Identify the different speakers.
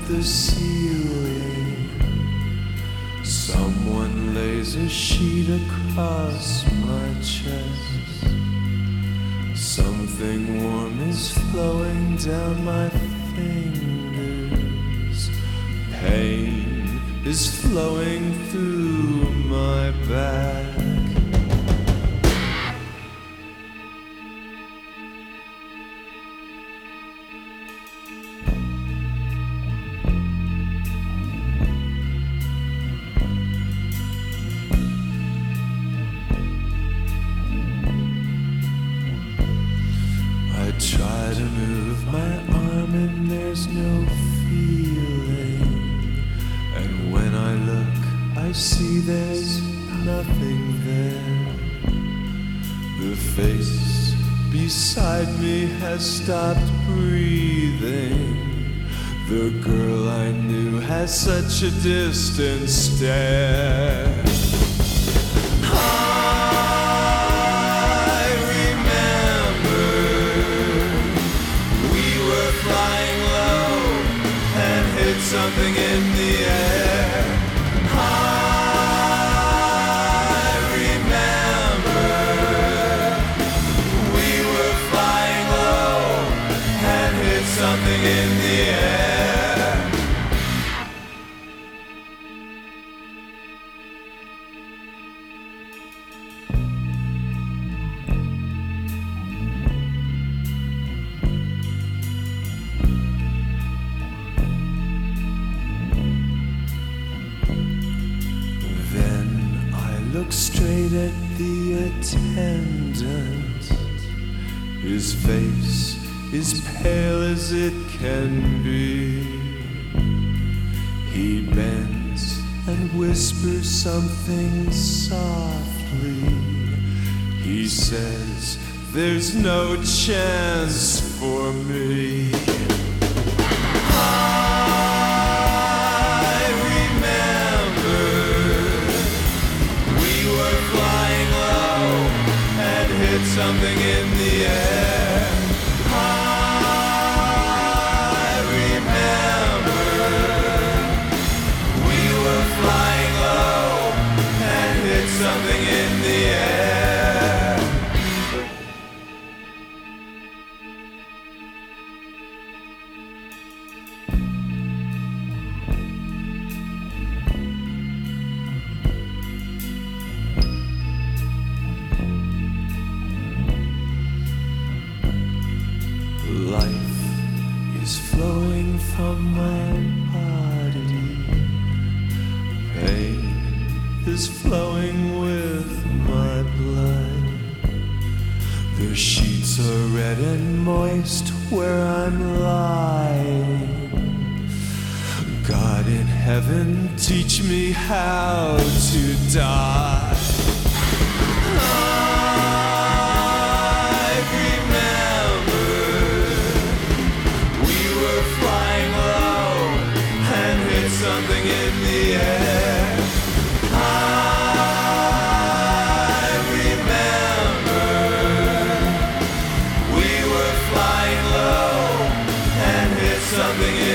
Speaker 1: the ceiling. Someone lays a sheet across my chest. Something warm is flowing down my fingers. Pain is flowing through my back. I try to move my arm and there's no feeling. And when I look, I see there's nothing there. The face beside me has stopped breathing. The girl I knew has such a distant stare. Something in the air. I remember we were flying low and hit something in the air. Look straight at the attendant. His face is pale as it can be. He bends and whispers something softly. He says, "There's no chance for me." Something in the air. I remember we were flying low and hit something in the air. Life is flowing from my body. Pain is flowing with my blood. The sheets are red and moist where I'm lying. God in heaven, teach me how to die. Something in the air. I remember we were flying low and hit something in